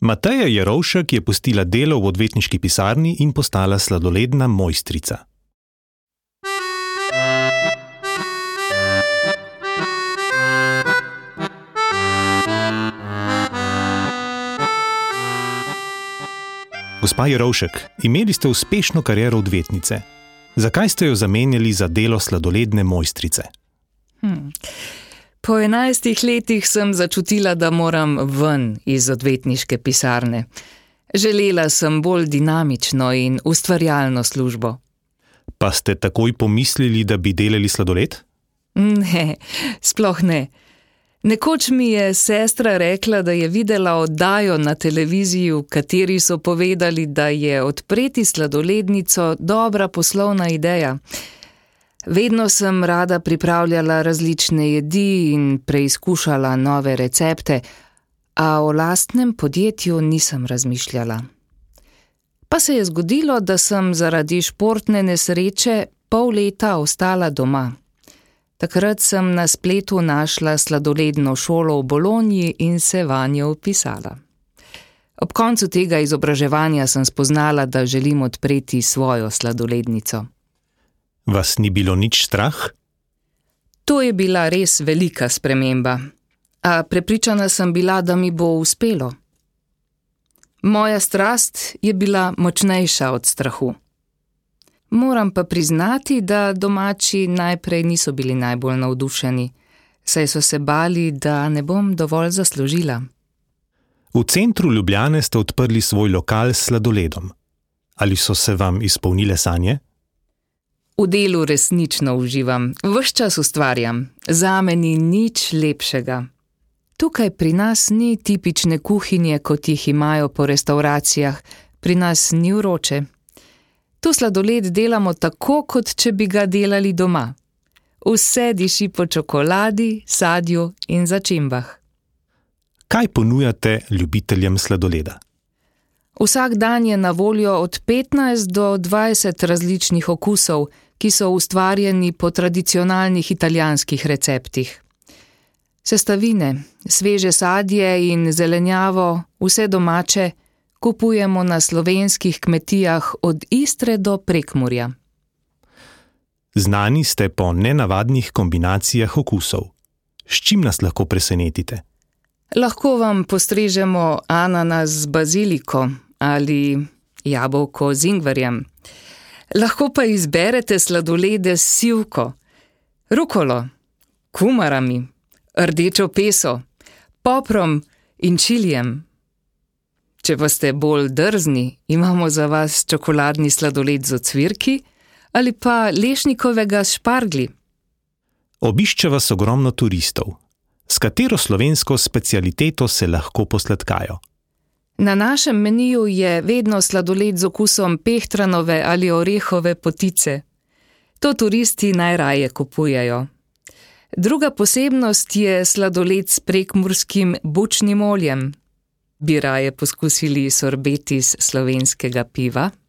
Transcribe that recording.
Mateja Jerovšek je pustila delo v odvetniški pisarni in postala sladoledna mojstrica. Gospa Jerovšek, imeli ste uspešno kariero odvetnice. Zakaj ste jo zamenjali za delo sladoledne mojstrice? Po 11 letih sem začutila, da moram ven iz odvetniške pisarne. Želela sem bolj dinamično in ustvarjalno službo. Pa ste takoj pomislili, da bi delali sladoled? Ne, sploh ne. Nekoč mi je sestra rekla, da je videla oddajo na televiziji, v kateri so povedali, da je odpreti sladolednico dobra poslovna ideja. Vedno sem rada pripravljala različne jedi in preizkušala nove recepte, a o lastnem podjetju nisem razmišljala. Pa se je zgodilo, da sem zaradi športne nesreče pol leta ostala doma. Takrat sem na spletu našla sladoledno šolo v Bologni in se vanjo vpisala. Ob koncu tega izobraževanja sem spoznala, da želim odpreti svojo sladolednico. Vas ni bilo nič strah? To je bila res velika sprememba, a prepričana sem bila, da mi bo uspelo. Moja strast je bila močnejša od strahu. Moram pa priznati, da domači najprej niso bili najbolj navdušeni, saj so se bali, da ne bom dovolj zaslužila. V centru Ljubljane ste odprli svoj lokal s sladoledom. Ali so se vam izpolnile sanje? V delu resnično uživam, ves čas ustvarjam, zame ni nič lepšega. Tukaj pri nas ni tipične kuhinje, kot jih imajo po restavracijah, pri nas ni vroče. Tu sladoled delamo tako, kot če bi ga delali doma. Vse diši po čokoladi, sadju in začimbah. Kaj ponujate ljubiteljem sladoleda? Vsak dan je na voljo od 15 do 20 različnih okusov, ki so ustvarjeni po tradicionalnih italijanskih receptih. Sestavine, sveže sadje in zelenjavo, vse domače, kupujemo na slovenskih kmetijah od Istre do Prekmurja. Znani ste po nenavadnih kombinacijah okusov. S čim nas lahko presenetite? Lahko vam postrežemo ananas z baziliko ali jabolko z ingverjem. Lahko pa izberete sladolede s sivko, rukolo, kumarami, rdečo peso, poprom in čilijem. Če pa ste bolj drzni, imamo za vas čokoladni sladoled z ocvirki ali pa lešnikovega s šparglji. Obišče vas ogromno turistov. S katero slovensko specialiteto se lahko posladkajo? Na našem meniju je vedno sladoled z okusom pehtranove ali orehove potice. To turisti najraje kupujejo. Druga posebnost je sladoled s prekmurskim bučnim oljem. Bi raje poskusili sorbet iz slovenskega piva?